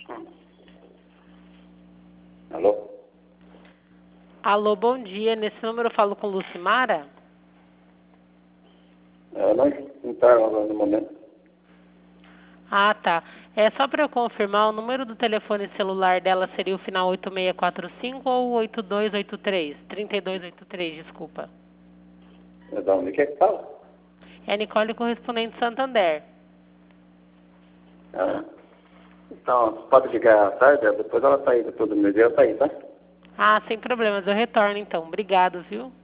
Alô? Alô, bom dia. Nesse número eu falo com Lucimara? Ela não está agora no momento. Ah, tá. É só para eu confirmar, o número do telefone celular dela seria o final 8645 ou 8283? 3283, desculpa. É da onde que é que fala? É Nicole, correspondente Santander. Ah, então, pode ligar à tarde, depois ela está aí, depois do meu dia ela está aí, tá? Ah, sem problemas. Eu retorno então. Obrigado, viu?